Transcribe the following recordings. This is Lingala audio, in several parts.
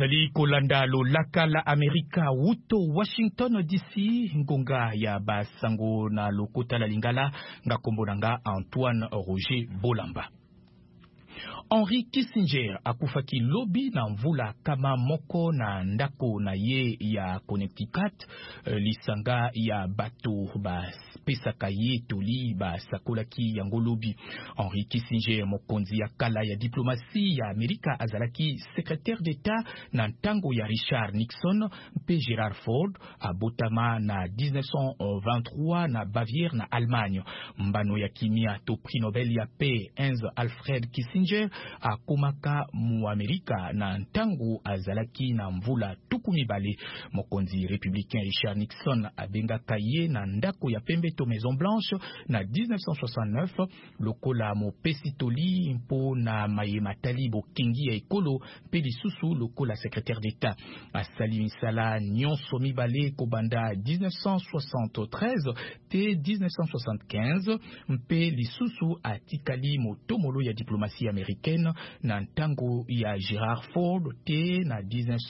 Bozali kolanda lolaka la Amerika wuto Washington DC ngonga ya basango na lokota la lingala nga kombonanga Antoine Roger Bolamba. Henry Kissinger akufaki lobi na mvula kama moko na ndako na ye ya Connecticut lisanga ya bato ba pesaka ye toli ba sakolaki yango lobi. Henry Kissinger mokonzi ya kala ya diplomasi ya Amerika azalaki secrétaire d'État na ntango ya Richard Nixon mpe Gerald Ford abotama na 1923 na Bavière na Allemagne. Mbano ya kimia to prix Nobel ya paix Hans Alfred Kissinger akomaka mu Amerika na ntango azalaki na mvula tukumi bale. Mokonzi républicain Richard Nixon abengaka ye na ndako ya pembe to Maison Blanche na 1969 lokola mopesi toli mpo na mayematali bokengi ya ekolo mpe lisusu lokola secrétaire d'État. Asali misala nyonso mibale kobanda 1973 te 1975 mpe lisusu atikali motomolo ya diplomatie américaine na ntango ya Gerald Ford te na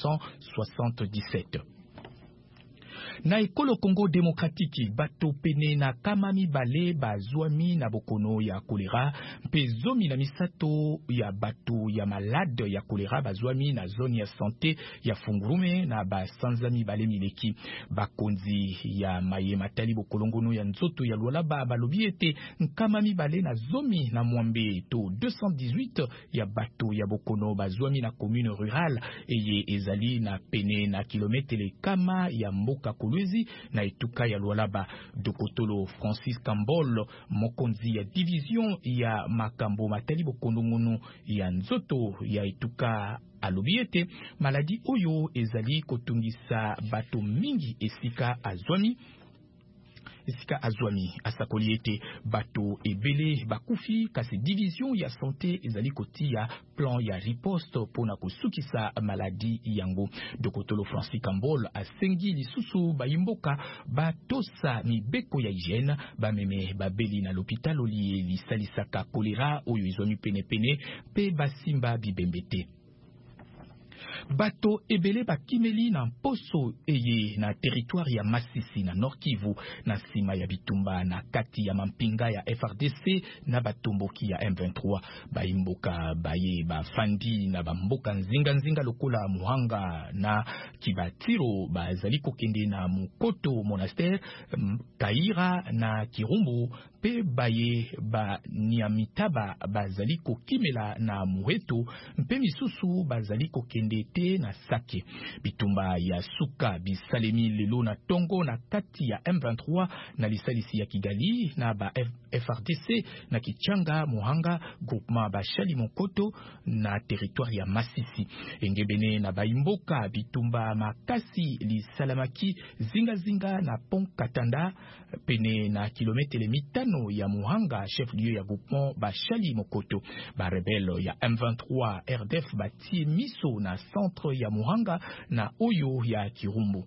1977. Na ekolo Congo Démocratique bato pene na kama mibale bazwami na bokono ya kolera mpe zomi na misato ya bato ya malade ya kolera bazwami na zone ya santé ya Fungurume na basanza mibale mileki. Bakonzi ya maye matali bokolongono ya nzoto ya Lualaba balobi ete nkama mibale na zomi na mwambe to 218 ya bato ya bokono bazwami na commune rurale eye ezali na pene na kilometele kama ya mboka Kolwezi na etuka ya Lualaba. Dokotolo Francis Kambol mokonzi ya division ya makambo matali bokolongono ya nzoto ya etuka alobi ete maladi oyo ezali kotungisa bato mingi esika azwami asakoli ete bato ebele bakufi kasi division ya santé ezali kotia plan ya riposte pona kusukisa maladi yango. Dokotolo Francis Kambol asengi lisusu bayimboka batosa mibeko ya hygiène bameme babeli na l'hôpital olie lisalisaka kolera oyo ezwami pene pe basimba bibembete. Bato ebele bakimeli na mposo eye na territoire ya Masisi na Nord Kivu na sima ya bitumba na kati ya mampinga ya FRDC na batomboki ya M23. Baimboka baye bafandi na bamboka nzinga lokola Muhanga na Kibatiro bazali kokende na Mukoto Monastère, Kaira na Kirumbu pe baye ba Nyamitaba bazali kokimela na Muheto mpe misusu bazali kokende te na Sake. Bitumba ya suka bisalemi lelo na tongo na kati ya M23 na lisalisi ya Kigali na ba FRDC na Kichanga Muhanga groupement Bashali Mokoto na territoire ya Masisi. Engebene na baimboka bitumba makasi lisalamaki zinga na pont Katanda pene na kilometele mitano ya Muhanga chef lieu ya groupement Bashali Mokoto. Ba rebelle ya M23 RDF bati miso na centre ya Muhanga na oyo ya Kirumbu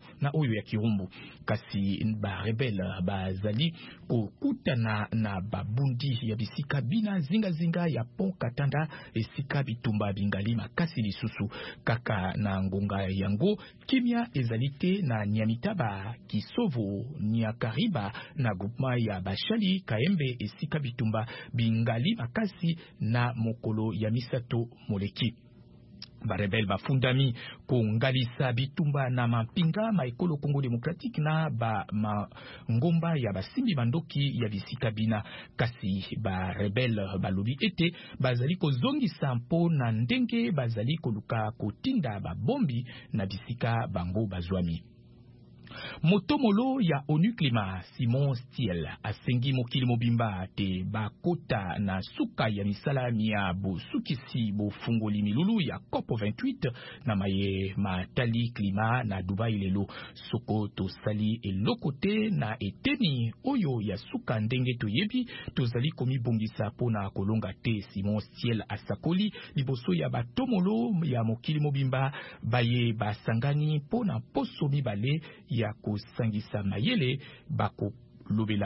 kasi ba rebelle bazali kokutana na babundi ya bisika bina zinga ya pont Katanda esika bitumba bingali makasi lisusu kaka na ngonga yango kimia ezalite na Nyamitaba Kisovo Nyakariba na groupement ya Bashali Kaembe esika bitumba bingali makasi na mokolo ya misato moleki. Barebel bafundami kongalisa bitumba na mampinga maekolo Congo Démocratique na ba ngomba ya basimbi bandoki ya bisika bina kasi barebel balobi ete bazali kozongisa mpo na ndenge bazali koluka kotinda babombi na bisika bango bazwami. Motomolo ya ONU Climat Simon Stiel asengi mokili mobimba te bakota na suka ya misala ya bosukisi bofungoli milulu ya COP28 na maye matali klima na Dubai lelo. Soko tosali elokote na eteni oyo ya suka ndenge toyebi tozali komibongisa pona kolonga te. Simon Stiel asakoli liboso ya batomolo ya mokili mobimba baye basangani pona poso mibale ya kosangisa mayele bako lobela